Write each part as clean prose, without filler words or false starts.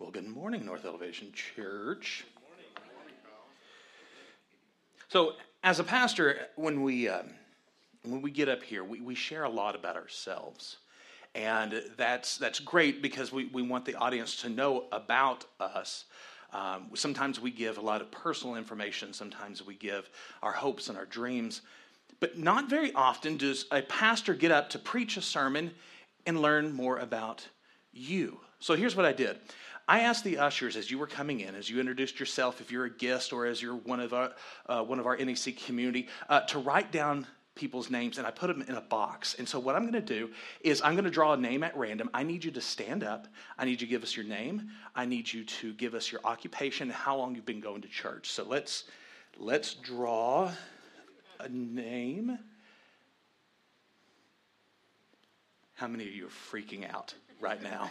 Well, good morning, North Elevation Church. Good morning, Kyle. So, as a pastor, when we get up here, we share a lot about ourselves, and that's great because we want the audience to know about us. Sometimes we give a lot of personal information. Sometimes we give our hopes and our dreams, but not very often does a pastor get up to preach a sermon and learn more about you. So here's what I did. I asked the ushers as you were coming in, as you introduced yourself, if you're a guest or as you're one of our NEC community, to write down people's names, and I put them in a box. And so what I'm going to do is I'm going to draw a name at random. I need you to stand up. I need you to give us your name. I need you to give us your occupation and how long you've been going to church. So let's draw a name. How many of you are freaking out right now?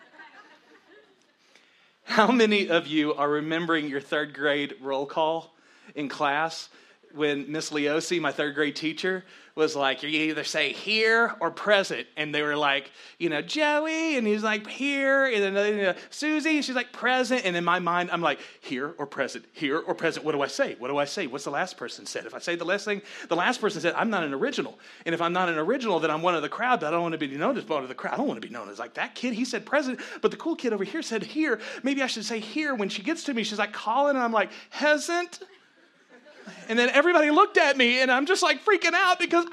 How many of you are remembering your third grade roll call in class when Miss Leosi, my third grade teacher, was like, you either say here or present. And they were like, Joey, and he was like, here. And then Susie, she's like, present. And in my mind, I'm like, here or present, here or present. What do I say? What do I say? What's the last person said? If I say the last thing, the last person said, I'm not an original. And if I'm not an original, then I'm one of the crowd, but I don't want to be known as one of the crowd. I don't want to be known as like that kid. He said present, but the cool kid over here said here. Maybe I should say here. When she gets to me, she's like, Colin, and I'm like, hasn't. And then everybody looked at me, and I'm just like freaking out because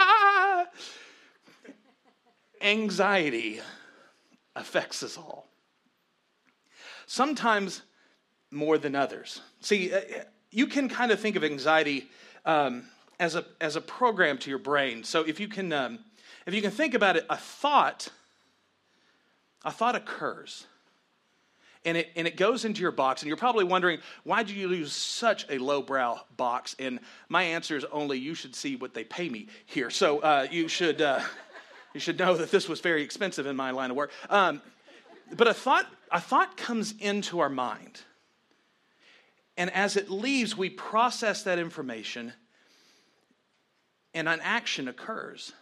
anxiety affects us all. Sometimes more than others. See, you can kind of think of anxiety as a program to your brain. So if you can think about it, a thought occurs. And it goes into your box, and you're probably wondering, why do you use such a lowbrow box? And my answer is only, you should see what they pay me here. So you should know that this was very expensive in my line of work. But a thought comes into our mind, and as it leaves, we process that information, and an action occurs.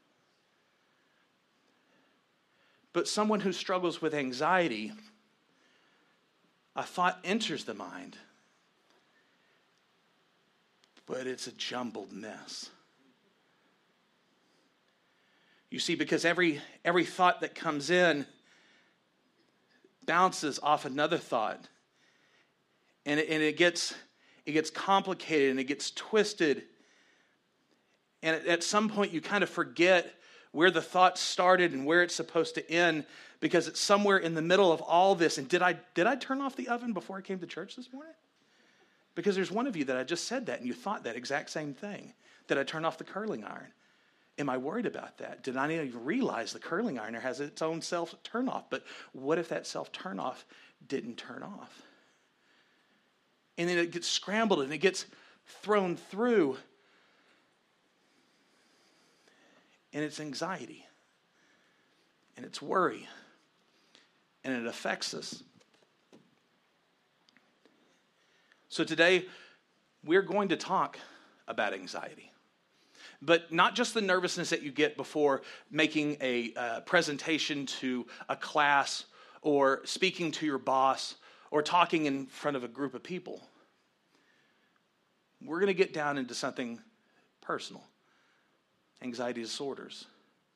But someone who struggles with anxiety, a thought enters the mind, but it's a jumbled mess. You see, because every thought that comes in bounces off another thought, and it gets complicated and it gets twisted, and at some point you kind of forget where the thought started and where it's supposed to end, because it's somewhere in the middle of all this. And did I turn off the oven before I came to church this morning? Because there's one of you that I just said that, and you thought that exact same thing. Did I turn off the curling iron? Am I worried about that? Did I even realize the curling iron has its own self turn off? But what if that self turn off didn't turn off? And then it gets scrambled and it gets thrown through. And it's anxiety. And it's worry. And it affects us. So today, we're going to talk about anxiety. But not just the nervousness that you get before making a presentation to a class, or speaking to your boss, or talking in front of a group of people. We're going to get down into something personal. Anxiety disorders.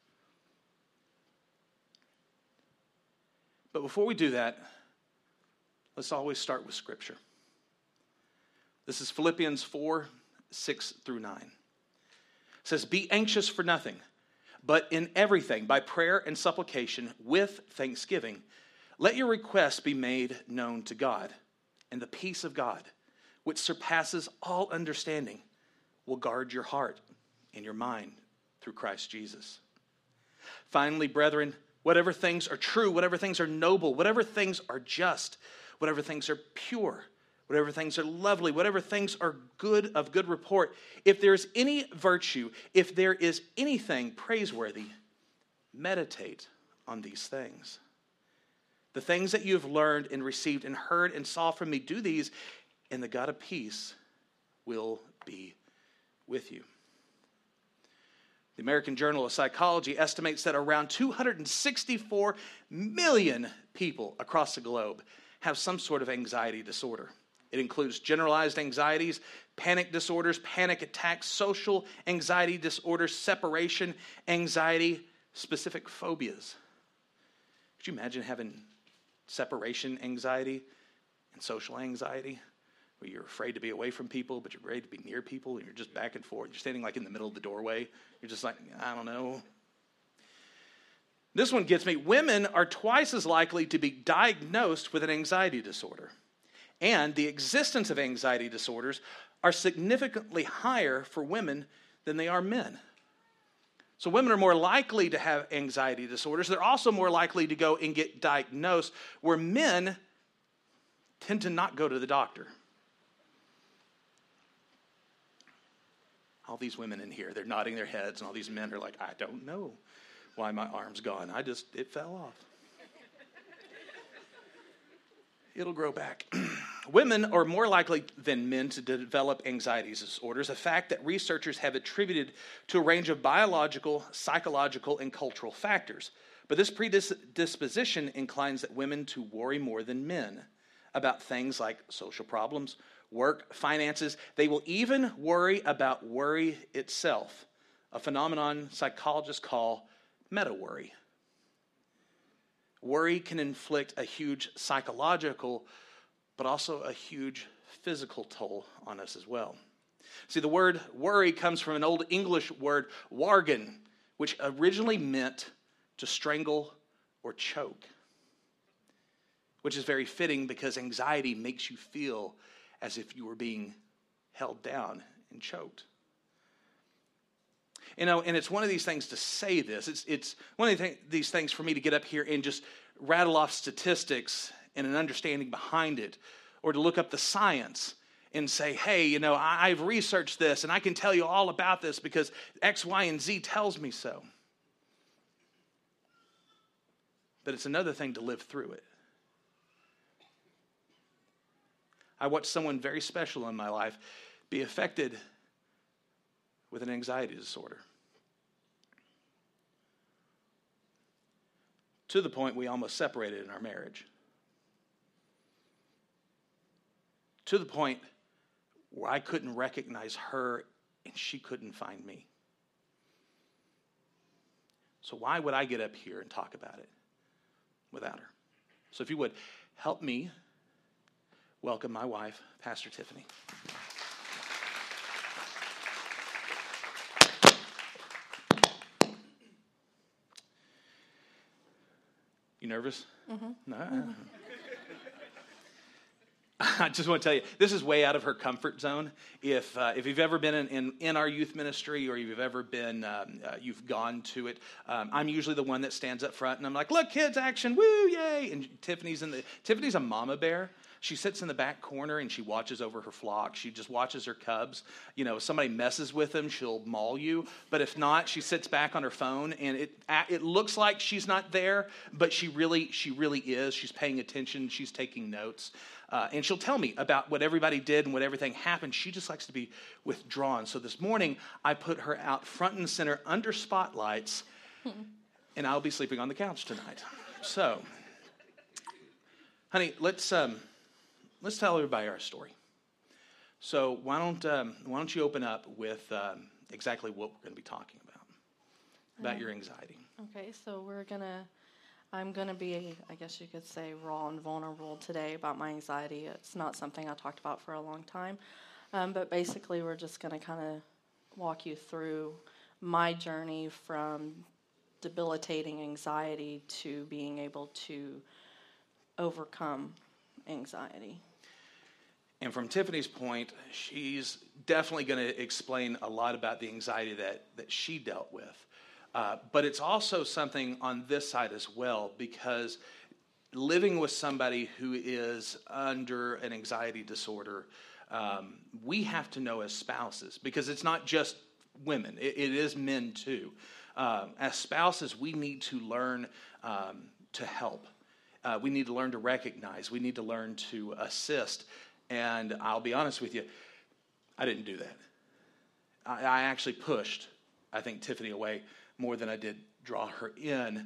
But before we do that, let's always start with Scripture. This is Philippians 4, 6 through 9. It says, "Be anxious for nothing, but in everything, by prayer and supplication, with thanksgiving, let your requests be made known to God, and the peace of God, which surpasses all understanding, will guard your heart and your mind through Christ Jesus. Finally, brethren, whatever things are true, whatever things are noble, whatever things are just, whatever things are pure, whatever things are lovely, whatever things are good, of good report, if there is any virtue, if there is anything praiseworthy, meditate on these things. The things that you have learned and received and heard and saw from me, do these, and the God of peace will be with you." The American Journal of Psychology estimates that around 264 million people across the globe have some sort of anxiety disorder. It includes generalized anxieties, panic disorders, panic attacks, social anxiety disorders, separation anxiety, specific phobias. Could you imagine having separation anxiety and social anxiety, where you're afraid to be away from people, but you're afraid to be near people, and you're just back and forth. You're standing like in the middle of the doorway. You're just like, I don't know. This one gets me. Women are twice as likely to be diagnosed with an anxiety disorder. And the existence of anxiety disorders are significantly higher for women than they are men. So women are more likely to have anxiety disorders. They're also more likely to go and get diagnosed, where men tend to not go to the doctor. All these women in here, they're nodding their heads, and all these men are like, I don't know why my arm's gone. It fell off. It'll grow back. Women are more likely than men to develop anxiety disorders, a fact that researchers have attributed to a range of biological, psychological, and cultural factors. But this predisposition inclines that women to worry more than men about things like social problems, work, finances. They will even worry about worry itself, a phenomenon psychologists call meta-worry. Worry can inflict a huge psychological, but also a huge physical toll on us as well. See, the word worry comes from an old English word, wargen, which originally meant to strangle or choke, which is very fitting because anxiety makes you feel as if you were being held down and choked. You know, and it's one of these things to say this. It's one of these things for me to get up here and just rattle off statistics and an understanding behind it, or to look up the science and say, hey, you know, I've researched this and I can tell you all about this because X, Y, and Z tells me so. But it's another thing to live through it. I watched someone very special in my life be affected with an anxiety disorder, to the point we almost separated in our marriage, to the point where I couldn't recognize her and she couldn't find me. So why would I get up here and talk about it without her? So if you would, help me welcome my wife, Pastor Tiffany. You nervous? Mm-hmm. No. Mm-hmm. I just want to tell you, this is way out of her comfort zone. If you've ever been in our youth ministry, or you've ever been, you've gone to it, I'm usually the one that stands up front, and I'm like, look, kids, action, woo, yay. And Tiffany's a mama bear. She sits in the back corner and she watches over her flock. She just watches her cubs. You know, if somebody messes with them, she'll maul you. But if not, she sits back on her phone, and it looks like she's not there, but she really is. She's paying attention. She's taking notes. And she'll tell me about what everybody did and what everything happened. She just likes to be withdrawn. So this morning, I put her out front and center under spotlights, and I'll be sleeping on the couch tonight. So, honey, let's tell everybody our story. So why don't you open up with exactly what we're going to be talking about your anxiety. Okay, so I'm going to be, I guess you could say, raw and vulnerable today about my anxiety. It's not something I talked about for a long time. But basically, we're just going to kind of walk you through my journey from debilitating anxiety to being able to overcome anxiety. And from Tiffany's point, she's definitely going to explain a lot about the anxiety that she dealt with. But it's also something on this side as well, because living with somebody who is under an anxiety disorder, we have to know as spouses, because it's not just women, it is men too. As spouses, we need to learn to help. We need to learn to recognize. We need to learn to assist. And I'll be honest with you, I didn't do that. I actually pushed I think, Tiffany away more than I did draw her in.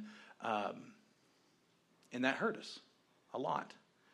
And that hurt us a lot.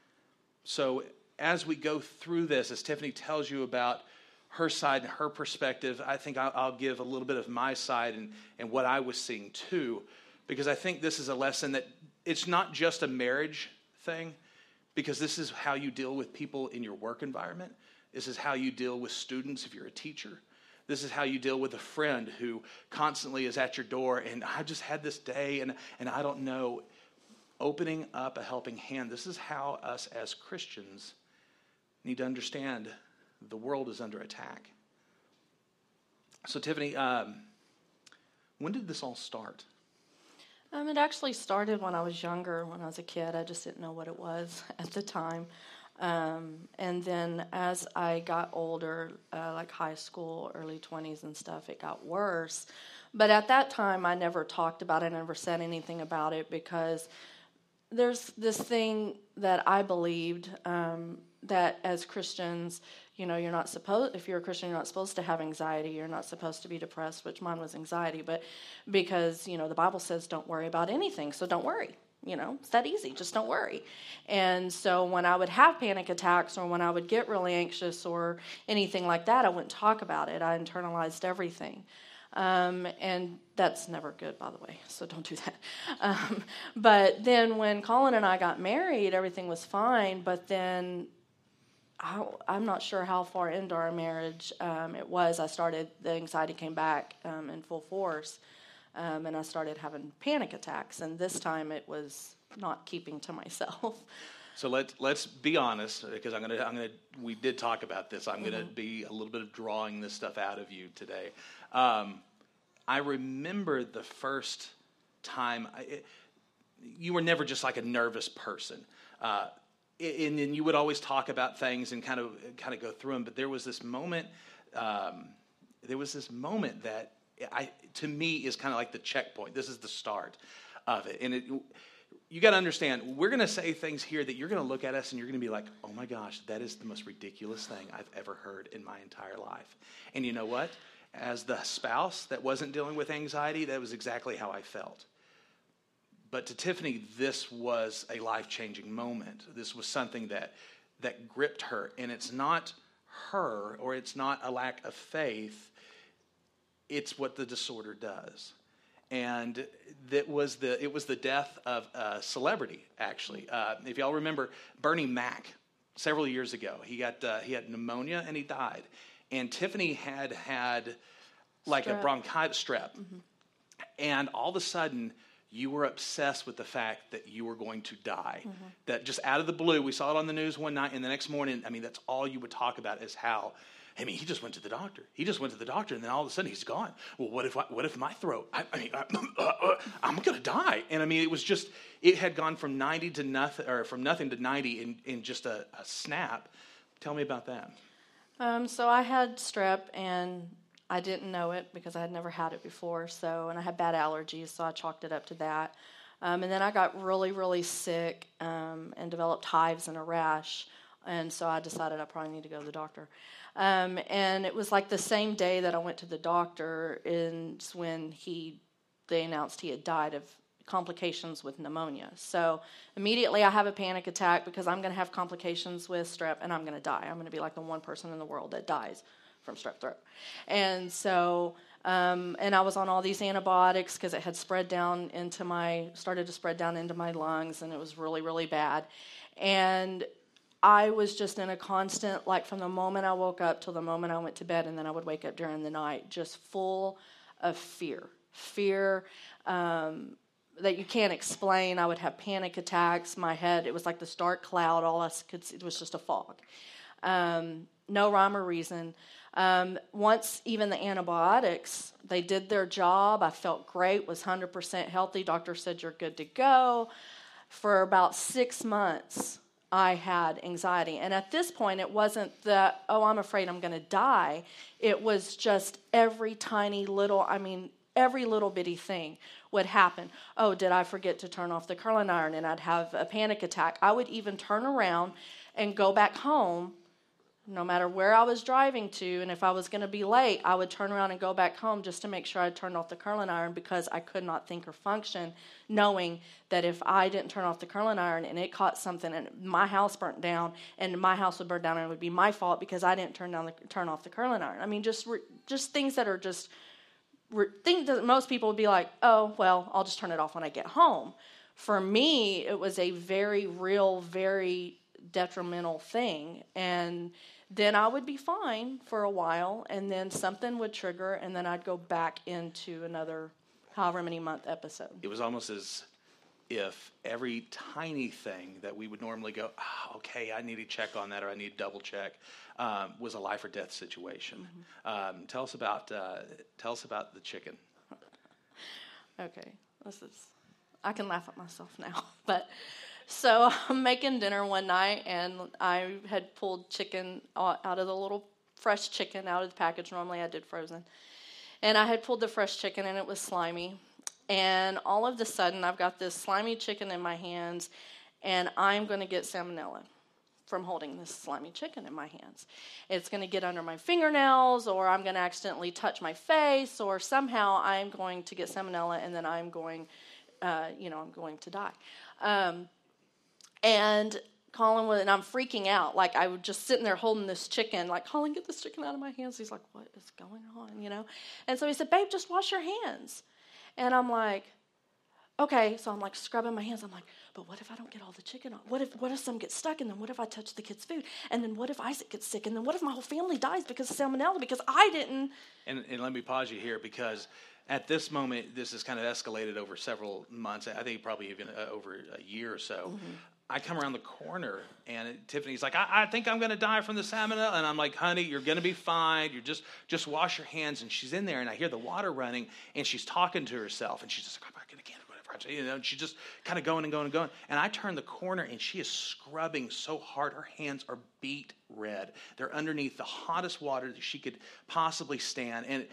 So as we go through this, as Tiffany tells you about her side and her perspective, I think I'll give a little bit of my side and what I was seeing too, because I think this is a lesson that it's not just a marriage thing, because this is how you deal with people in your work environment. This is how you deal with students if you're a teacher. This is how you deal with a friend who constantly is at your door and I just had this day and I don't know. Opening up a helping hand. This is how us as Christians need to understand the world is under attack. So Tiffany, when did this all start? It actually started when I was younger, when I was a kid. I just didn't know what it was at the time. And then as I got older, like high school, early 20s and stuff, it got worse. But at that time, I never talked about it, I never said anything about it, because there's this thing that I believed, that as Christians, you're not supposed, if you're a Christian, you're not supposed to have anxiety. You're not supposed to be depressed, which mine was anxiety. But because, the Bible says don't worry about anything, so don't worry. It's that easy. Just don't worry. And so when I would have panic attacks or when I would get really anxious or anything like that, I wouldn't talk about it. I internalized everything. And that's never good, by the way, so don't do that. But then when Colin and I got married, everything was fine, but then I'm not sure how far into our marriage it was. The anxiety came back in full force, and I started having panic attacks, and this time it was not keeping to myself. So let's be honest, because we did talk about this. I'm gonna be a little bit of drawing this stuff out of you today. I remember the first time you were never just like a nervous person, and you would always talk about things and kind of go through them. But there was this moment. That to me is kind of like the checkpoint. This is the start of it, and you got to understand, we're going to say things here that you're going to look at us and you're going to be like, oh my gosh, that is the most ridiculous thing I've ever heard in my entire life. And you know what? As the spouse that wasn't dealing with anxiety, that was exactly how I felt. But to Tiffany, this was a life-changing moment. This was something that gripped her. And it's not her, or it's not a lack of faith. It's what the disorder does. And it was the death of a celebrity, actually. If y'all remember, Bernie Mac, several years ago, he had pneumonia and he died. And Tiffany had like a bronchitis strep. Mm-hmm. And all of a sudden, you were obsessed with the fact that you were going to die. Mm-hmm. That just out of the blue, we saw it on the news one night, and the next morning, that's all you would talk about is how, he just went to the doctor. And then all of a sudden he's gone. Well, what if my throat? I'm going to die. And it had gone from 90 to nothing, or from nothing to 90 in just a snap. Tell me about that. So I had strep, and I didn't know it because I had never had it before. And I had bad allergies, so I chalked it up to that. And then I got really, really sick and developed hives and a rash. And so I decided I probably need to go to the doctor. And it was like the same day that I went to the doctor is when they announced he had died of complications with pneumonia. So immediately I have a panic attack because I'm going to have complications with strep and I'm going to die. I'm going to be like the one person in the world that dies from strep throat. And so, and I was on all these antibiotics because it had started to spread down into my lungs, and it was really, really bad. And I was just in a constant, like from the moment I woke up till the moment I went to bed, and then I would wake up during the night, just full of fear that you can't explain. I would have panic attacks. My head, it was like this dark cloud. All I could see, it was just a fog. No rhyme or reason. Once even the antibiotics, they did their job. I felt great, was 100% healthy. Doctor said, you're good to go. For about 6 months, I had anxiety. And at this point, it wasn't that, I'm afraid I'm going to die. It was just every little bitty thing would happen. Oh, did I forget to turn off the curling iron? And I'd have a panic attack. I would even turn around and go back home No matter where I was driving to, and if I was going to be late, I would turn around and go back home just to make sure I turned off the curling iron, because I could not think or function knowing that if I didn't turn off the curling iron and it caught something and my house burnt down and my house would burn down and it would be my fault because I didn't turn off the curling iron. I mean, just things that are just things that most people would be like, oh, well, I'll just turn it off when I get home. For me, it was a very real, very detrimental thing, and then I would be fine for a while, and then something would trigger, and then I'd go back into another however many month episode. It was almost as if every tiny thing that we would normally go, okay, I need to check on that, or I need to double check, was a life or death situation. Mm-hmm. Tell us about the chicken. Okay, I can laugh at myself now, but. So I'm making dinner one night, and I had pulled chicken out of the little fresh chicken out of the package. Normally I did frozen. And I had pulled the fresh chicken, and it was slimy. And all of a sudden, I've got this slimy chicken in my hands, and I'm going to get salmonella from holding this slimy chicken in my hands. It's going to get under my fingernails, or I'm going to accidentally touch my face, or somehow I'm going to get salmonella, and then I'm going to die. And Colin and I'm freaking out. Like, I was just sitting there holding this chicken, like, Colin, get this chicken out of my hands. He's like, what is going on, And so he said, babe, just wash your hands. And I'm like, okay. So I'm like scrubbing my hands. I'm like, but what if I don't get all the chicken off? What if some gets stuck? And then what if I touch the kid's food? And then what if Isaac gets sick? And then what if my whole family dies because of salmonella because I didn't? And let me pause you here, because at this moment, this has kind of escalated over several months. I think probably even over a year or so. Mm-hmm. I come around the corner, and Tiffany's like, I think I'm going to die from the salmonella. And I'm like, honey, you're going to be fine. You just wash your hands. And she's in there, and I hear the water running, and she's talking to herself. And she's just like, I'm not going to get it, whatever. And she's just kind of going and going and going. And I turn the corner, and she is scrubbing so hard. Her hands are beet red. They're underneath the hottest water that she could possibly stand. And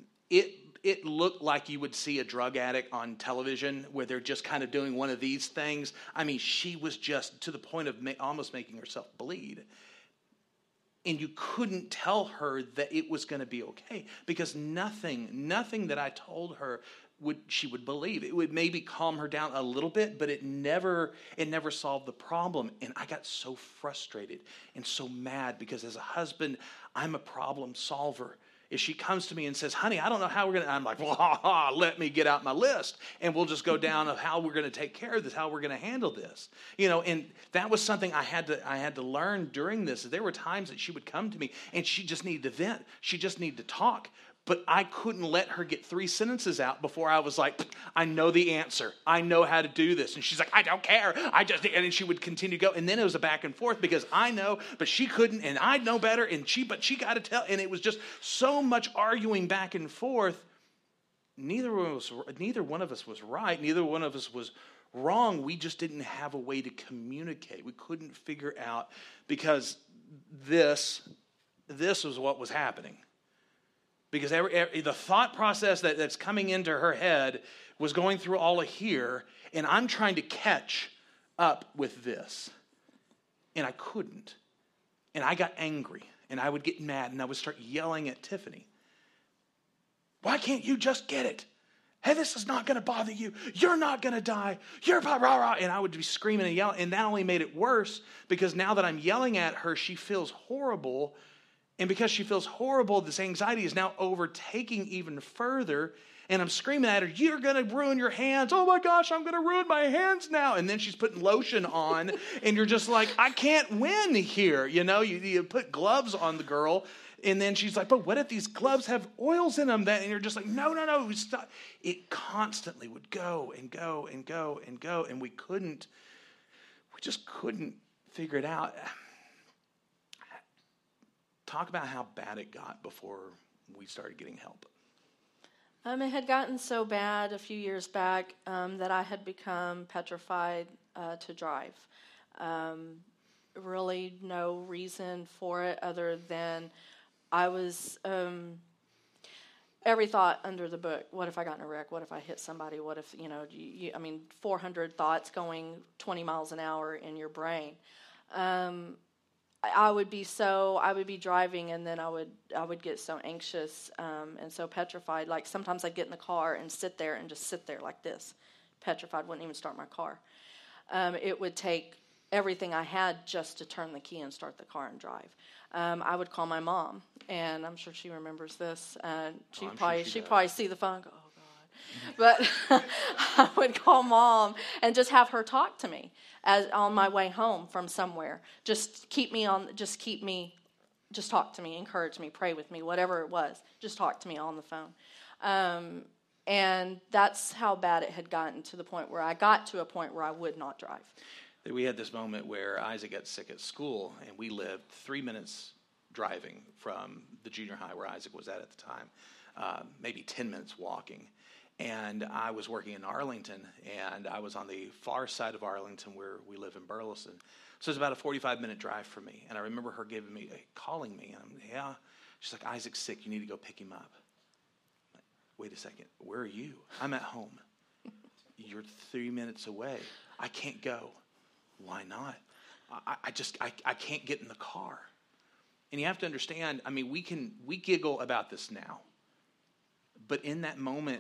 it looked like you would see a drug addict on television where they're just kind of doing one of these things. I mean, she was just to the point of almost making herself bleed. And you couldn't tell her that it was going to be okay, because nothing that I told her she would believe. It would maybe calm her down a little bit, but it never solved the problem. And I got so frustrated and so mad, because as a husband, I'm a problem solver. If she comes to me and says, honey, I don't know how we're going to, I'm like, well, let me get out my list, and we'll just go down of how we're going to take care of this, how we're going to handle this. And that was something I had to learn during this. There were times that she would come to me, and she just needed to vent. She just needed to talk. But I couldn't let her get 3 sentences out before I was like, I know the answer. I know how to do this. And she's like, I don't care. And then she would continue to go. And then it was a back and forth, because I know, but she couldn't, and I know better, but she got to tell. And it was just so much arguing back and forth. Neither one of us was right. Neither one of us was wrong. We just didn't have a way to communicate. We couldn't figure out, because this was what was happening. Because the thought process that's coming into her head was going through all of here, and I'm trying to catch up with this. And I couldn't. And I got angry, and I would get mad, and I would start yelling at Tiffany. Why can't you just get it? Hey, this is not going to bother you. You're not going to die. You're rah, rah, rah. And I would be screaming and yelling, and that only made it worse, because now that I'm yelling at her, she feels horrible. And because she feels horrible, this anxiety is now overtaking even further. And I'm screaming at her, you're going to ruin your hands. Oh my gosh, I'm going to ruin my hands now. And then she's putting lotion on. And you're just like, I can't win here. You put gloves on the girl. And then she's like, but what if these gloves have oils in them? And you're just like, no, stop. It constantly would go and go and go and go. And we just couldn't figure it out. Talk about how bad it got before we started getting help. It had gotten so bad a few years back that I had become petrified to drive. Really no reason for it other than I was every thought under the book. What if I got in a wreck? What if I hit somebody? What if, 400 thoughts going 20 miles an hour in your brain. I would be driving, and then I would get so anxious and so petrified. Like sometimes I'd get in the car and sit there like this, petrified, wouldn't even start my car. It would take everything I had just to turn the key and start the car and drive. I would call my mom, and I'm sure she remembers this. She'd probably see the phone and go, oh, God. But I would call Mom and just have her talk to me on my way home from somewhere. Just talk to me, encourage me, pray with me, whatever it was. Just talk to me on the phone. And that's how bad it had gotten to the point where I got to a point where I would not drive. We had this moment where Isaac got sick at school, and we lived 3 minutes driving from the junior high where Isaac was at the time, maybe 10 minutes walking. And I was working in Arlington, and I was on the far side of Arlington where we live in Burleson. So it's about a 45-minute drive for me. And I remember her calling me, and yeah. She's like, Isaac's sick. You need to go pick him up. I'm like, wait a second. Where are you? I'm at home. You're 3 minutes away. I can't go. Why not? I can't get in the car. And you have to understand, I mean, we giggle about this now. But in that moment,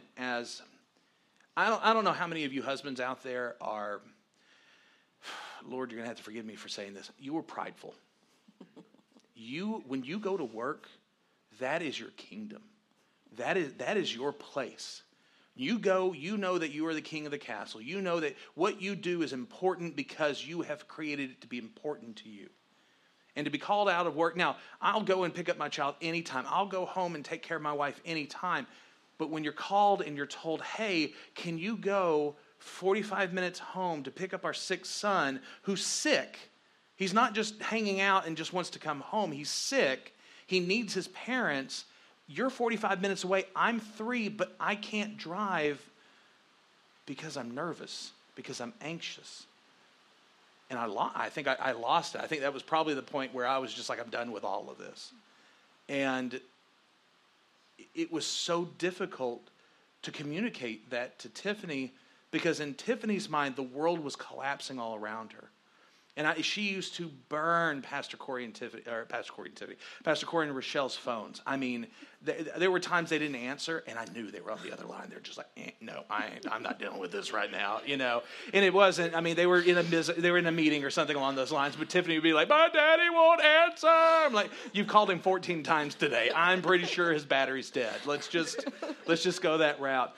I don't know how many of you husbands out there are, Lord, you're going to have to forgive me for saying this. You were prideful. When you go to work, that is your kingdom. That is your place. You go, you know that you are the king of the castle. You know that what you do is important because you have created it to be important to you. And to be called out of work. Now, I'll go and pick up my child anytime. I'll go home and take care of my wife anytime. But when you're called and you're told, hey, can you go 45 minutes home to pick up our sick son who's sick? He's not just hanging out and just wants to come home. He's sick. He needs his parents. You're 45 minutes away. I'm 3, but I can't drive because I'm nervous, because I'm anxious. And I think I lost it. I think that was probably the point where I was just like, I'm done with all of this. And it was so difficult to communicate that to Tiffany because in Tiffany's mind, the world was collapsing all around her. And she used to burn Pastor Corey and Rochelle's phones. I mean, there were times they didn't answer, and I knew they were on the other line. They're just like, no, I'm not dealing with this right now, you know. And it wasn't. I mean, they were in a meeting or something along those lines. But Tiffany would be like, "My daddy won't answer." I'm like, "You've called him 14 times today. I'm pretty sure his battery's dead. Let's just go that route."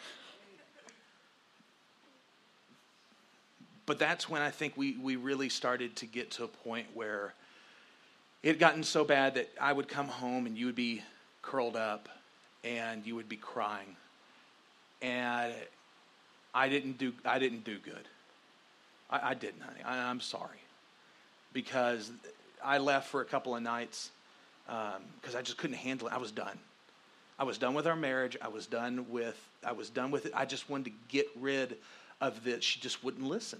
But that's when I think we really started to get to a point where it had gotten so bad that I would come home and you would be curled up and you would be crying. And I didn't do good. I didn't, honey. I'm sorry. Because I left for a couple of nights because I just couldn't handle it. I was done. I was done with our marriage. I was done with it. I just wanted to get rid of this. She just wouldn't listen.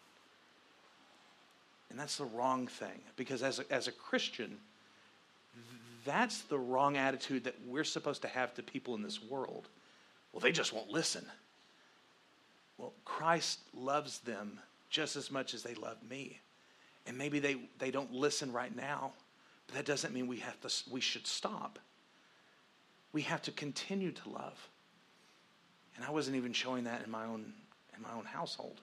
And that's the wrong thing, because as a Christian, that's the wrong attitude that we're supposed to have to people in this world. Well, they just won't listen. Well, Christ loves them just as much as they love me. And maybe they don't listen right now, but that doesn't mean we should stop. We have to continue to love. And I wasn't even showing that in my own household.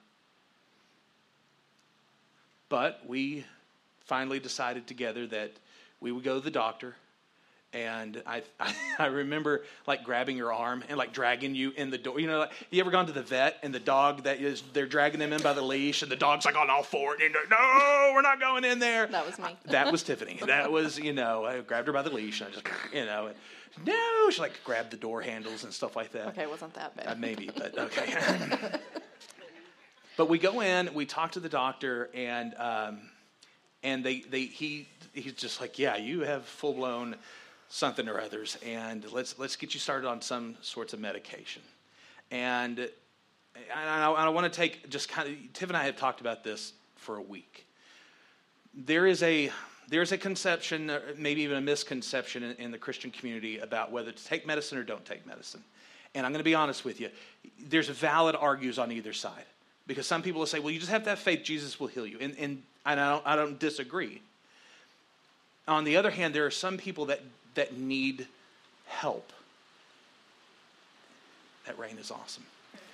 But we finally decided together that we would go to the doctor. And I remember like grabbing your arm and like dragging you in the door. You know, like, you ever gone to the vet and the dog they're dragging them in by the leash and the dog's like on all fours. And no, we're not going in there. That was me. That was Tiffany. That was, I grabbed her by the leash and I just, no, she like grabbed the door handles and stuff like that. Okay, it wasn't that bad. Maybe, but okay. But we go in, we talk to the doctor, and he's just like, yeah, you have full blown something or others, and let's get you started on some sorts of medication. And I want to take just kind of, Tiff and I have talked about this for a week. There is a conception, maybe even a misconception in the Christian community about whether to take medicine or don't take medicine. And I'm going to be honest with you. There's valid arguments on either side. Because some people will say, well, you just have to have faith, Jesus will heal you. And I don't disagree. On the other hand, there are some people that need help. That rain is awesome.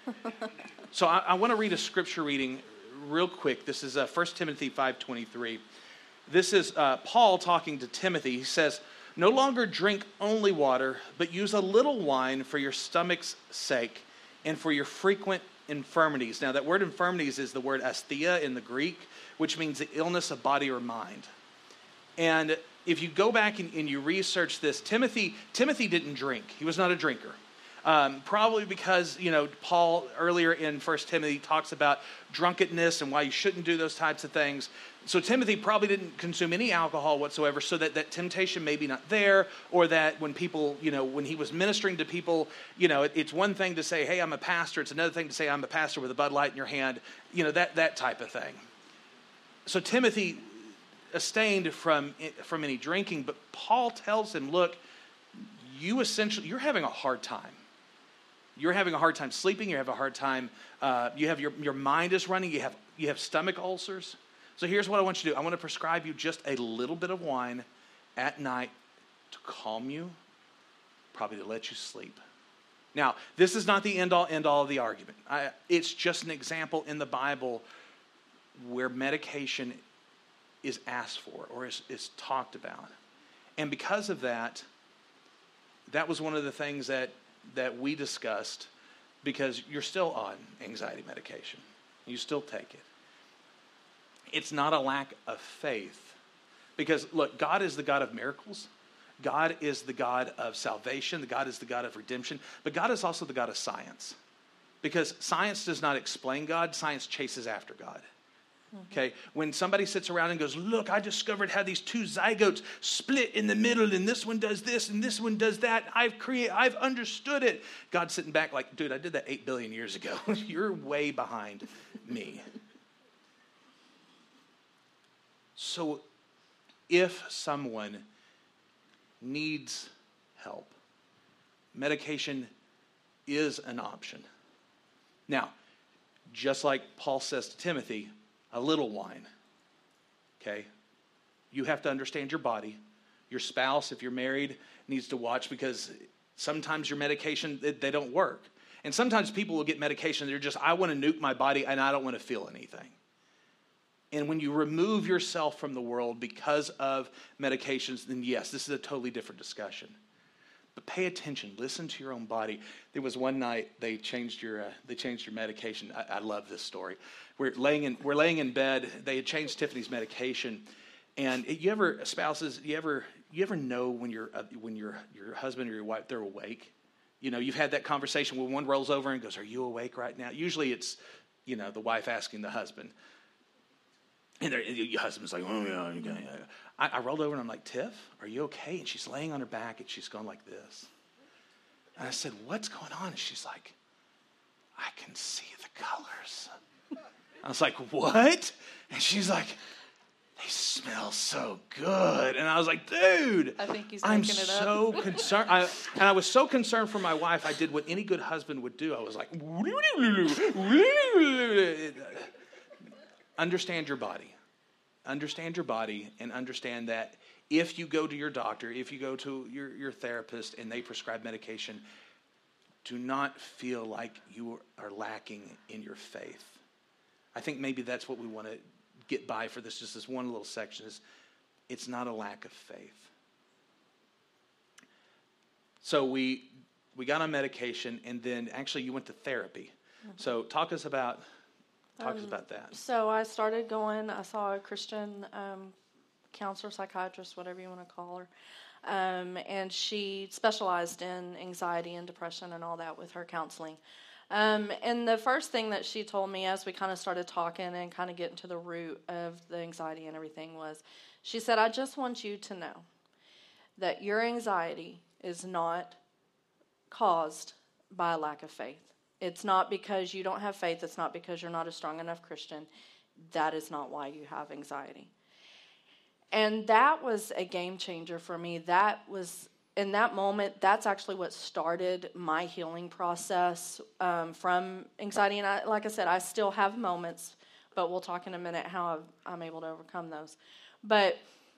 So I want to read a scripture reading real quick. This is 1 Timothy 5:23. This is Paul talking to Timothy. He says, "No longer drink only water, but use a little wine for your stomach's sake and for your frequent infirmities." Now, that word infirmities is the word asthenia in the Greek, which means the illness of body or mind. And if you go back and you research this, Timothy didn't drink. He was not a drinker. Probably because, Paul earlier in 1 Timothy talks about drunkenness and why you shouldn't do those types of things. So Timothy probably didn't consume any alcohol whatsoever, so that temptation may be not there, or that when people, when he was ministering to people, it's one thing to say, "Hey, I'm a pastor." It's another thing to say, "I'm a pastor with a Bud Light in your hand," that type of thing. So Timothy abstained from any drinking, but Paul tells him, look, you're having a hard time. You're having a hard time sleeping. You have a hard time. You have your mind is running. You have stomach ulcers. So here's what I want you to do. I want to prescribe you just a little bit of wine at night to calm you, probably to let you sleep. Now, this is not the end all of the argument. It's just an example in the Bible where medication is asked for or is talked about. And because of that was one of the things that we discussed, because you're still on anxiety medication. You still take it. It's not a lack of faith. Because, look, God is the God of miracles. God is the God of salvation. God is the God of redemption. But God is also the God of science. Because science does not explain God. Science chases after God. Okay, when somebody sits around and goes, "Look, I discovered how these two zygotes split in the middle, and this one does this, and this one does that. I've understood it." God's sitting back like, "Dude, I did that 8 billion years ago. You're way behind me." So, if someone needs help, medication is an option. Now, just like Paul says to Timothy, a little wine, okay? You have to understand your body. Your spouse, if you're married, needs to watch, because sometimes your medication, they don't work. And sometimes people will get medication, they're just, "I want to nuke my body and I don't want to feel anything." And when you remove yourself from the world because of medications, then yes, this is a totally different discussion. But pay attention. Listen to your own body. There was one night they changed your medication. I love this story. We're laying in bed. They had changed Tiffany's medication, and spouses, you ever know when your husband or your wife, they're awake? You've had that conversation where one rolls over and goes, "Are you awake right now?" Usually it's the wife asking the husband, and your husband's like, "Oh yeah, okay." I rolled over and I'm like, "Tiff, are you okay?" And she's laying on her back and she's going like this. And I said, "What's going on?" And she's like, "I can see the colors." I was like, "What?" And she's like, "They smell so good." And I was like, "Dude, I think he's I'm making it up. so concerned." I was so concerned for my wife, I did what any good husband would do. I was like, understand your body. Understand your body, and understand that if you go to your doctor, if you go to your therapist and they prescribe medication, do not feel like you are lacking in your faith. I think maybe that's what we want to get by for this one little section, is it's not a lack of faith. So we got on medication, and then actually you went to therapy. Mm-hmm. So talk us about that. So I started going. I saw a Christian counselor, psychiatrist, whatever you want to call her, and she specialized in anxiety and depression and all that with her counseling. And the first thing that she told me as we kind of started talking and kind of getting to the root of the anxiety and everything was, she said, "I just want you to know that your anxiety is not caused by a lack of faith. It's not because you don't have faith. It's not because you're not a strong enough Christian. That is not why you have anxiety." And that was a game changer for me. That was, in that moment, that's actually what started my healing process from anxiety. And like I said, I still have moments, but we'll talk in a minute how I'm able to overcome those. But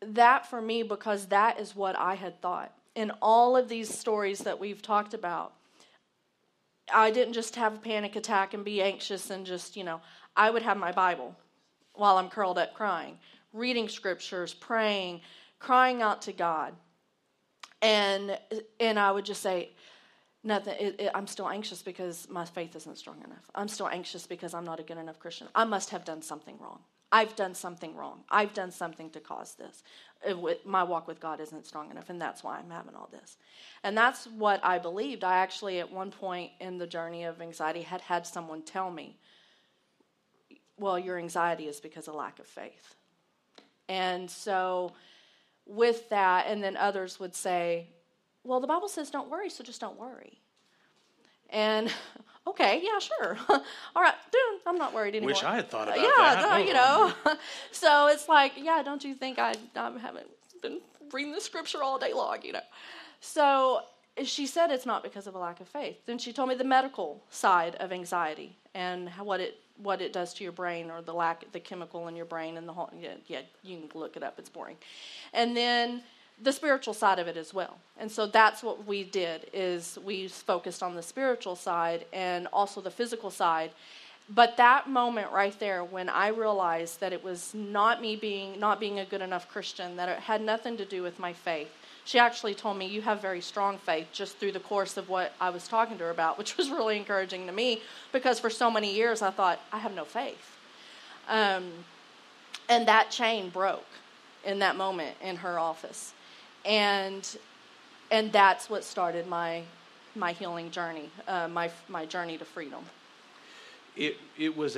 that for me, because that is what I had thought. In all of these stories that we've talked about, I didn't just have a panic attack and be anxious and just, I would have my Bible while I'm curled up crying, reading scriptures, praying, crying out to God. And I would just say, nothing. I'm still anxious because my faith isn't strong enough. I'm still anxious because I'm not a good enough Christian. I must have done something wrong. I've done something wrong. I've done something to cause this. My walk with God isn't strong enough, and that's why I'm having all this. And that's what I believed. I actually, at one point in the journey of anxiety, had someone tell me, well, your anxiety is because of lack of faith. And so with that, and then others would say, well, the Bible says don't worry, so just don't worry. And okay, yeah, sure. All right, dude, I'm not worried anymore. Wish I had thought about that. Yeah, So it's like, yeah, don't you think I haven't been reading the scripture all day long, So she said it's not because of a lack of faith. Then she told me the medical side of anxiety and what it does to your brain, or the chemical in your brain, and the whole, yeah, you can look it up, it's boring. And then the spiritual side of it as well. And so that's what we did, is we focused on the spiritual side and also the physical side. But that moment right there, when I realized that it was not being a good enough Christian, that it had nothing to do with my faith. She actually told me, you have very strong faith, just through the course of what I was talking to her about, which was really encouraging to me, because for so many years I thought, I have no faith. And that chain broke in that moment in her office. And that's what started my healing journey, my journey to freedom. It was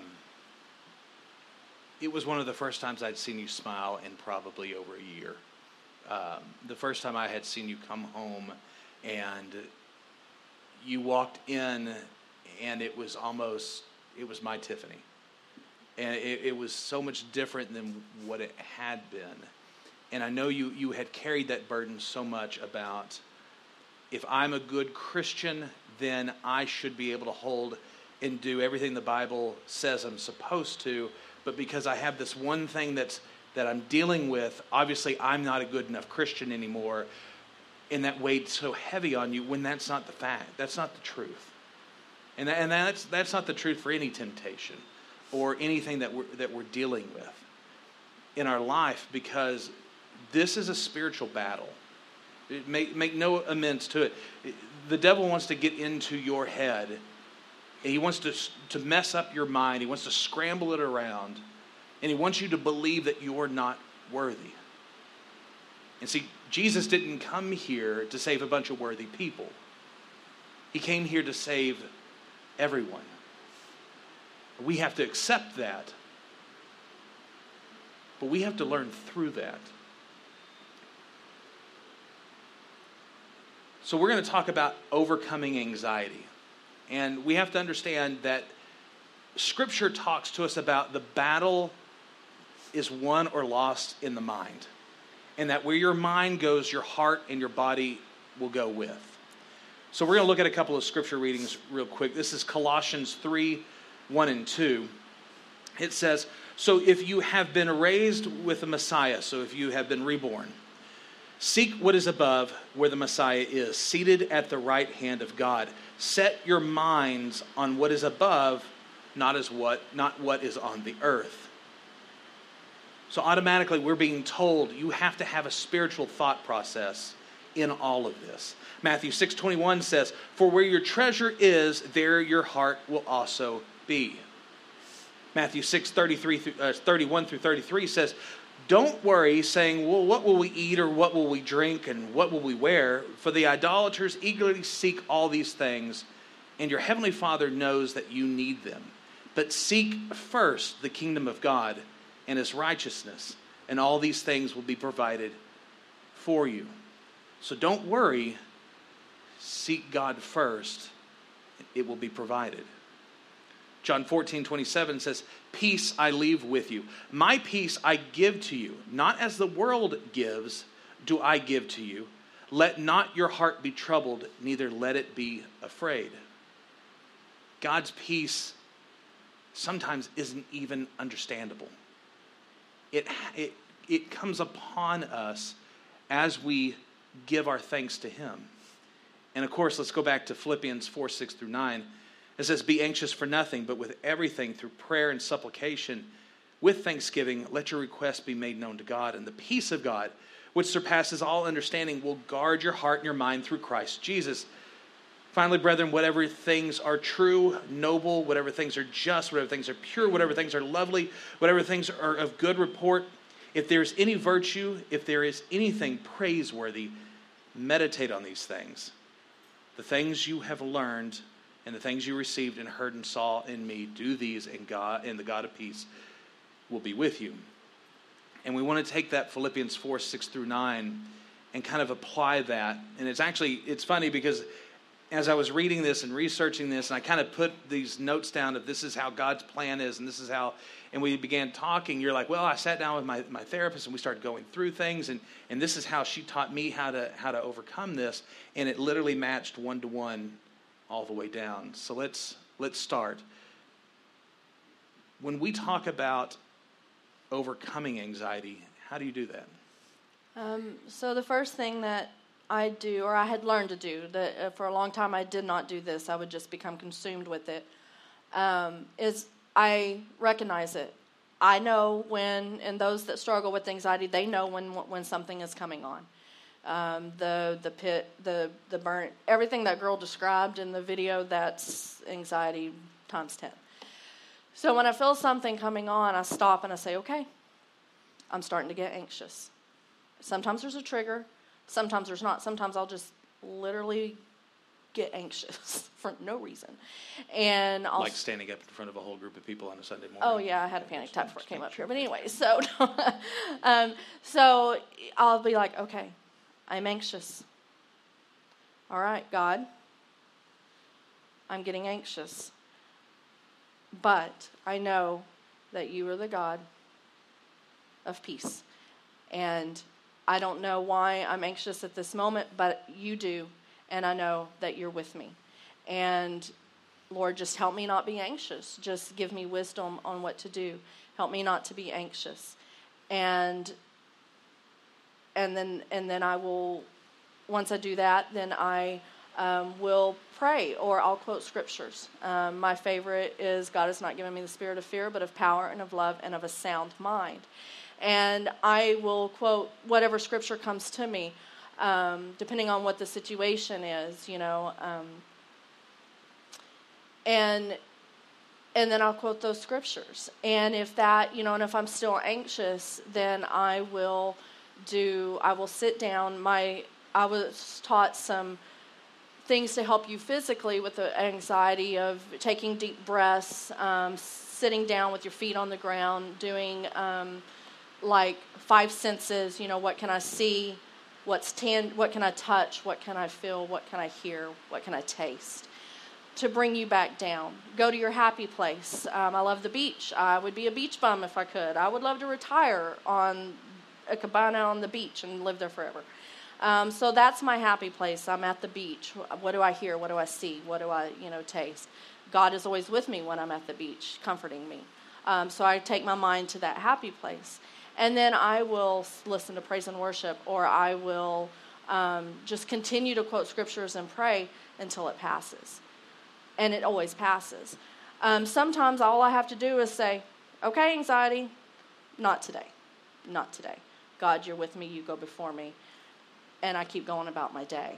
one of the first times I'd seen you smile in probably over a year. The first time I had seen you come home, and you walked in, and it was my Tiffany, and it was so much different than what it had been. And I know you had carried that burden so much about, if I'm a good Christian, then I should be able to hold and do everything the Bible says I'm supposed to. But because I have this one thing that I'm dealing with, obviously I'm not a good enough Christian anymore. And that weighed so heavy on you, when that's not the fact. That's not the truth. And that's not the truth for any temptation or anything that we're dealing with in our life, because this is a spiritual battle. Make no amends to it. The devil wants to get into your head. And he wants to mess up your mind. He wants to scramble it around. And he wants you to believe that you're not worthy. And see, Jesus didn't come here to save a bunch of worthy people. He came here to save everyone. We have to accept that. But we have to learn through that. So we're going to talk about overcoming anxiety. And we have to understand that Scripture talks to us about the battle is won or lost in the mind. And that where your mind goes, your heart and your body will go with. So we're going to look at a couple of Scripture readings real quick. This is Colossians 3, 1 and 2. It says, so if you have been raised with the Messiah, so if you have been reborn, seek what is above, where the Messiah is, seated at the right hand of God. Set your minds on what is above, not what is on the earth. So automatically we're being told you have to have a spiritual thought process in all of this. Matthew 6:21 says, for where your treasure is, there your heart will also be. Matthew 6:31 through 33 says, don't worry, saying, well, what will we eat, or what will we drink, and what will we wear? For the idolaters eagerly seek all these things, and your heavenly Father knows that you need them. But seek first the kingdom of God and his righteousness, and all these things will be provided for you. So don't worry, seek God first, it will be provided. John 14:27 says, peace I leave with you. My peace I give to you. Not as the world gives, do I give to you. Let not your heart be troubled, neither let it be afraid. God's peace sometimes isn't even understandable. It it comes upon us as we give our thanks to him. And of course, let's go back to Philippians 4, 6 through 9. It says, be anxious for nothing, but with everything through prayer and supplication, with thanksgiving, let your requests be made known to God. And the peace of God, which surpasses all understanding, will guard your heart and your mind through Christ Jesus. Finally, brethren, whatever things are true, noble, whatever things are just, whatever things are pure, whatever things are lovely, whatever things are of good report, if there is any virtue, if there is anything praiseworthy, meditate on these things. The things you have learned and the things you received and heard and saw in me, do these, and the God of peace will be with you. And we want to take that Philippians 4, 6 through 9 and kind of apply that. And it's funny because as I was reading this and researching this, and I kind of put these notes down of this is how God's plan is, and this is how, and we began talking, you're like, well, I sat down with my therapist and we started going through things, and this is how she taught me how to overcome this, and it literally matched one-to-one all the way down. So let's start. When we talk about overcoming anxiety, how do you do that? So the first thing that I do, or I had learned to do, that for a long time I did not do this, I would just become consumed with it, is I recognize it. I know when, and those that struggle with anxiety, they know when something is coming on. The pit, the burn, everything that girl described in the video, that's anxiety times 10. So when I feel something coming on, I stop and I say, okay, I'm starting to get anxious. Sometimes there's a trigger. Sometimes there's not. Sometimes I'll just literally get anxious for no reason. And I'll like standing up in front of a whole group of people on a Sunday morning. Oh, yeah, I had a panic attack before I came up here. But anyway, so so I'll be like, okay, I'm anxious. All right, God, I'm getting anxious. But I know that you are the God of peace. And I don't know why I'm anxious at this moment, but you do. And I know that you're with me. And Lord, just help me not be anxious. Just give me wisdom on what to do. Help me not to be anxious. And then I will, once I do that, then I will pray, or I'll quote scriptures. My favorite is, God has not given me the spirit of fear, but of power and of love and of a sound mind. And I will quote whatever scripture comes to me, depending on what the situation is, and then I'll quote those scriptures. And if that, and if I'm still anxious, then I will sit down. I was taught some things to help you physically with the anxiety of taking deep breaths, sitting down with your feet on the ground, doing like 5 senses. What can I see? What can I touch? What can I feel? What can I hear? What can I taste? To bring you back down. Go to your happy place. I love the beach. I would be a beach bum if I could. I would love to retire on a cabana on the beach and live there forever. So that's my happy place. I'm at the beach. What do I hear? What do I see? What do I, taste? God is always with me when I'm at the beach, comforting me. So I take my mind to that happy place. And then I will listen to praise and worship, or I will just continue to quote scriptures and pray until it passes. And it always passes. Sometimes all I have to do is say, okay, anxiety, not today. Not today. God, you're with me. You go before me. And I keep going about my day.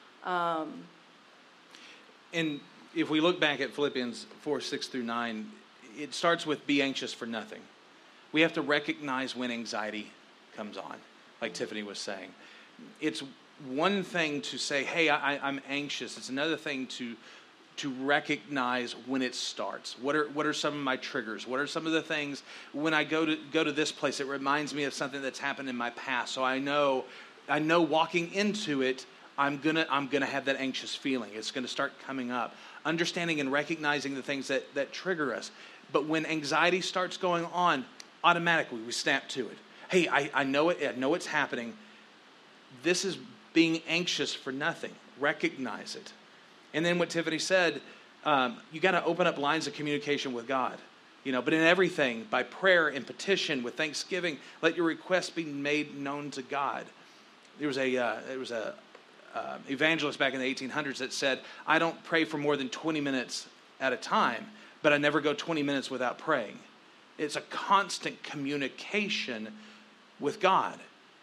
And if we look back at Philippians 4, 6 through 9, it starts with be anxious for nothing. We have to recognize when anxiety comes on, like Tiffany was saying. It's one thing to say, hey, I'm anxious. It's another thing to recognize when it starts. What are some of my triggers? What are some of the things when I go to this place, it reminds me of something that's happened in my past. So I know walking into it, I'm gonna have that anxious feeling. It's gonna start coming up. Understanding and recognizing the things that trigger us. But when anxiety starts going on, automatically we snap to it. Hey, I know it. I know it's happening. This is being anxious for nothing. Recognize it. And then what Tiffany said, you got to open up lines of communication with God. But in everything, by prayer and petition with thanksgiving, let your requests be made known to God. There was a evangelist back in the 1800s that said, I don't pray for more than 20 minutes at a time, but I never go 20 minutes without praying. It's a constant communication with God.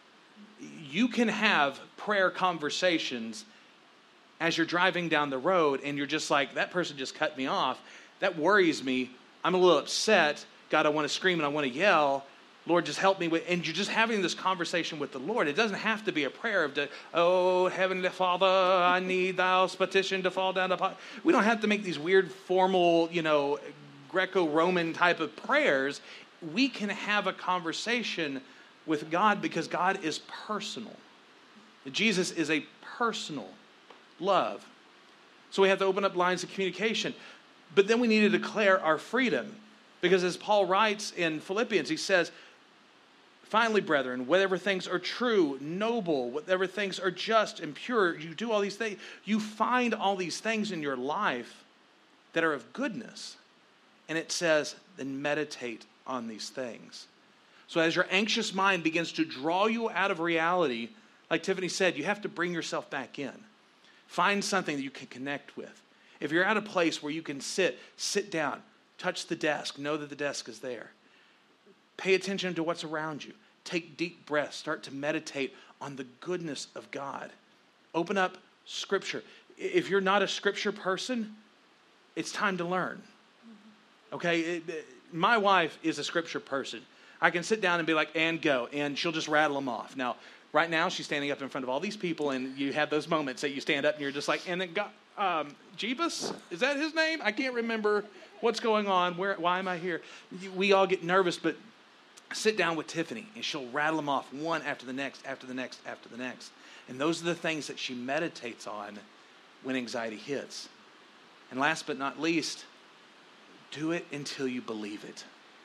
You can have prayer conversations as you're driving down the road and you're just like, that person just cut me off. That worries me. I'm a little upset. God, I want to scream and I want to yell. Lord, just help me. And you're just having this conversation with the Lord. It doesn't have to be a prayer of, oh, Heavenly Father, I need thou petition to fall down upon. We don't have to make these weird formal, Greco-Roman type of prayers. We can have a conversation with God because God is personal. Jesus is a personal love. So we have to open up lines of communication. But then we need to declare our freedom. Because as Paul writes in Philippians, he says, finally, brethren, whatever things are true, noble, whatever things are just and pure, you do all these things. You find all these things in your life that are of goodness. And it says, then meditate on these things. So as your anxious mind begins to draw you out of reality, like Tiffany said, you have to bring yourself back in. Find something that you can connect with. If you're at a place where you can sit down, touch the desk, know that the desk is there. Pay attention to what's around you. Take deep breaths. Start to meditate on the goodness of God. Open up Scripture. If you're not a Scripture person, it's time to learn. Okay? My wife is a Scripture person. I can sit down and be like, and go, and she'll just rattle them off. Now, right now, she's standing up in front of all these people, and you have those moments that you stand up and you're just like, and then God, Jeebus, is that his name? I can't remember what's going on. Why am I here? We all get nervous, but sit down with Tiffany, and she'll rattle them off one after the next, after the next, after the next. And those are the things that she meditates on when anxiety hits. And last but not least, do it until you believe it.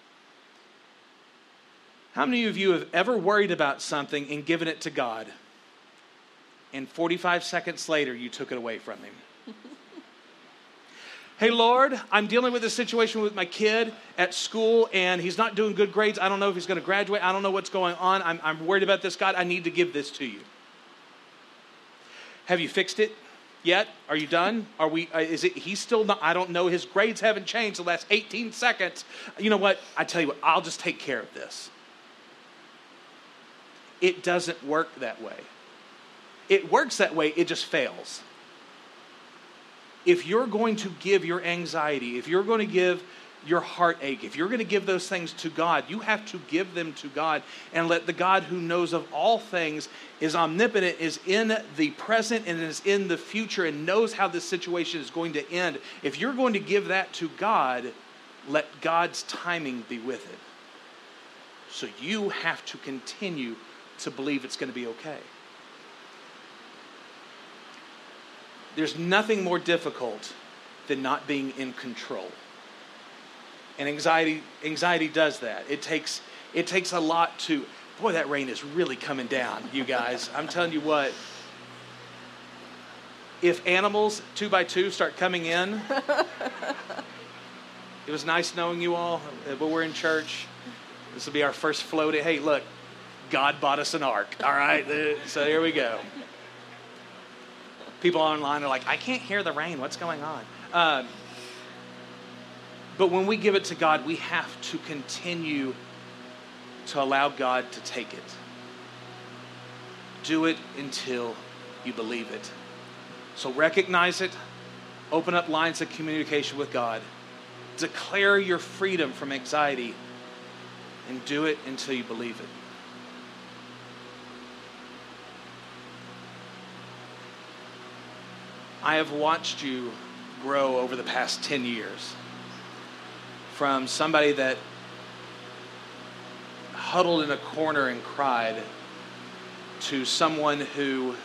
How many of you have ever worried about something and given it to God, and 45 seconds later you took it away from him? Hey, Lord, I'm dealing with a situation with my kid at school, and he's not doing good grades. I don't know if he's going to graduate. I don't know what's going on. I'm worried about this, God. I need to give this to you. Have you fixed it yet? Are you done? He's still not, I don't know. His grades haven't changed the last 18 seconds. You know what? I tell you what, I'll just take care of this. It doesn't work that way. It works that way, it just fails. If you're going to give your anxiety, if you're going to give your heartache, if you're going to give those things to God, you have to give them to God and let the God who knows of all things, is omnipotent, is in the present and is in the future and knows how this situation is going to end. If you're going to give that to God, let God's timing be with it. So you have to continue to believe it's going to be okay. There's nothing more difficult than not being in control. And anxiety does that. It takes a lot to, boy, that rain is really coming down, you guys. I'm telling you what, if animals 2 by 2 start coming in, it was nice knowing you all, but we're in church. This will be our first float. Hey, look, God bought us an ark, all right? So here we go. People online are like, I can't hear the rain. What's going on? But when we give it to God, we have to continue to allow God to take it. Do it until you believe it. So recognize it. Open up lines of communication with God. Declare your freedom from anxiety. And do it until you believe it. I have watched you grow over the past 10 years from somebody that huddled in a corner and cried to someone who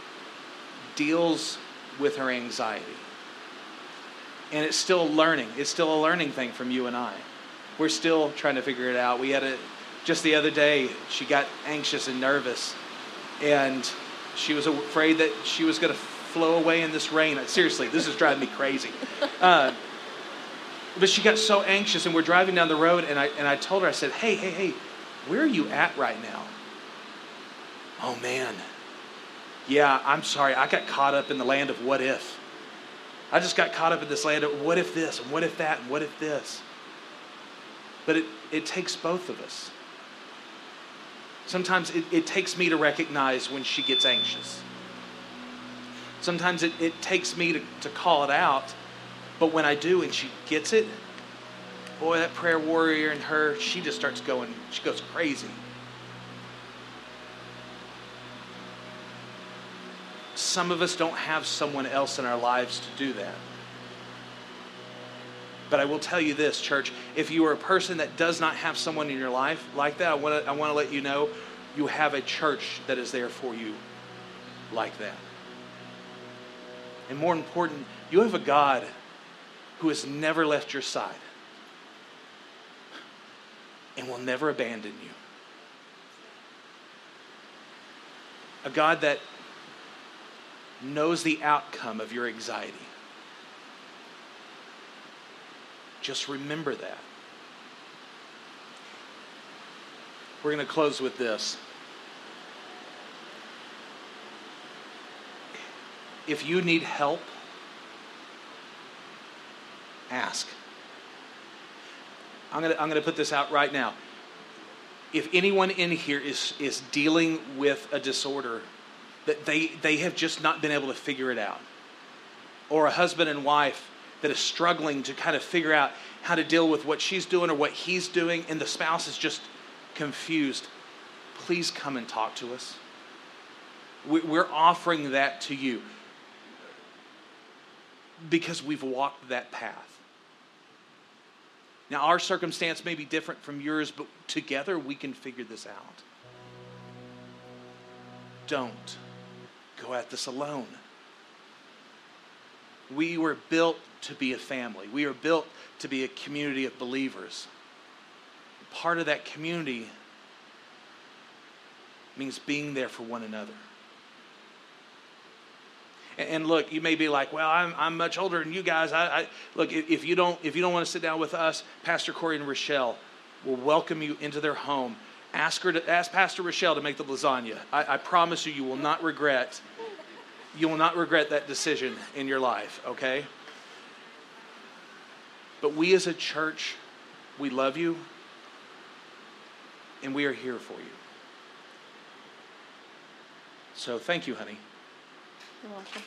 deals with her anxiety. And it's still learning. It's still a learning thing from you and I. We're still trying to figure it out. Just the other day, she got anxious and nervous, and she was afraid that she was going to flow away in this rain. Seriously, this is driving me crazy. But she got so anxious, and we're driving down the road, and I told her, I said, hey, where are you at right now? Oh, man. Yeah, I'm sorry. I got caught up in the land of what if. I just got caught up in this land of what if this, and what if that, and what if this. But it takes both of us. Sometimes it takes me to recognize when she gets anxious. Sometimes it takes me to call it out. But when I do and she gets it, boy, that prayer warrior in her, she just starts going, she goes crazy. Some of us don't have someone else in our lives to do that. But I will tell you this, church, if you are a person that does not have someone in your life like that, I want to let you know you have a church that is there for you like that. And more important, you have a God who has never left your side and will never abandon you. A God that knows the outcome of your anxiety. Just remember that. We're going to close with this. If you need help, ask. I'm going to put this out right now. If anyone in here is dealing with a disorder that they have just not been able to figure it out, or a husband and wife that is struggling to kind of figure out how to deal with what she's doing or what he's doing, and the spouse is just confused, please come and talk to us. We're offering that to you because we've walked that path. Now, our circumstance may be different from yours, but together we can figure this out. Don't go at this alone. We were built to be a family. We are built to be a community of believers. Part of that community means being there for one another. And look, you may be like, well, I'm much older than you guys. Look, if you don't want to sit down with us, Pastor Corey and Rochelle will welcome you into their home. Ask Pastor Rochelle to make the lasagna. I promise you, you will not regret that decision in your life, okay? But we as a church, we love you, and we are here for you. So thank you, honey. You're welcome.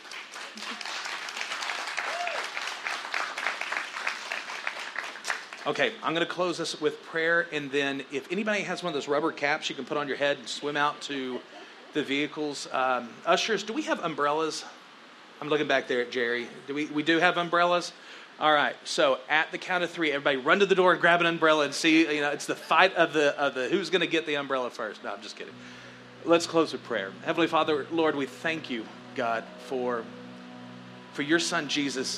Okay, I'm going to close this with prayer, and then if anybody has one of those rubber caps you can put on your head and swim out to the vehicles. Ushers, do we have umbrellas? I'm looking back there at Jerry. We do have umbrellas? All right, so at the count of 3, everybody run to the door and grab an umbrella and see, it's the fight of the who's going to get the umbrella first. No, I'm just kidding. Let's close with prayer. Heavenly Father, Lord, we thank you, God, for your son Jesus,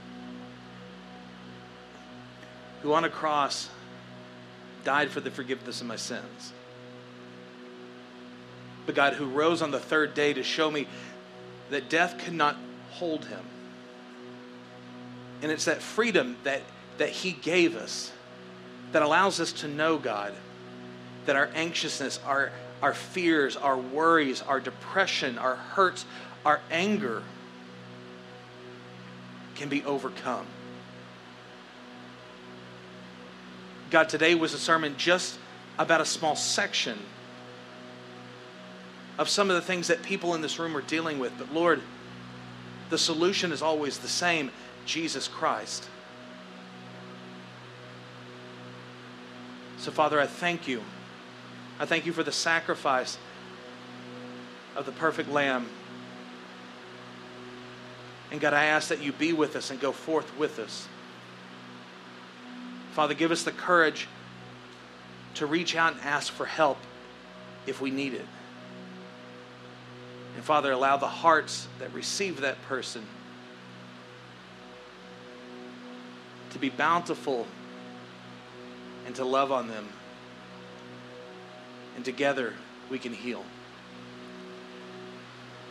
who on a cross died for the forgiveness of my sins. But God, who rose on the 3rd day to show me that death could not hold him. And it's that freedom that he gave us that allows us to know, God, that our anxiousness, our fears, our worries, our depression, our hurts, our anger can be overcome. God, today was a sermon just about a small section of some of the things that people in this room are dealing with. But Lord, the solution is always the same: Jesus Christ. So Father, I thank you. I thank you for the sacrifice of the perfect Lamb. And God, I ask that you be with us and go forth with us. Father, give us the courage to reach out and ask for help if we need it. And Father, allow the hearts that receive that person to be bountiful and to love on them. And together we can heal.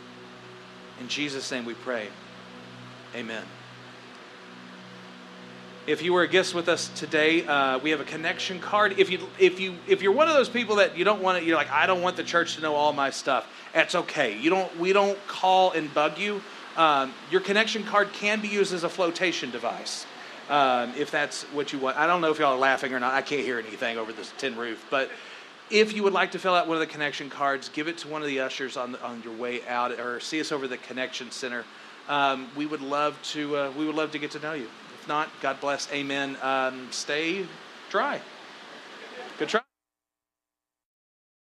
In Jesus' name we pray. Amen. If you were a guest with us today, we have a connection card. If you're one of those people that you don't want to, you're like, I don't want the church to know all my stuff. That's okay. We don't call and bug you. Your connection card can be used as a flotation device, if that's what you want. I don't know if y'all are laughing or not. I can't hear anything over this tin roof. But if you would like to fill out one of the connection cards, give it to one of the ushers on your way out, or see us over the Connection Center. We would love to get to know you. If not, God bless. Amen. Stay dry. Good try.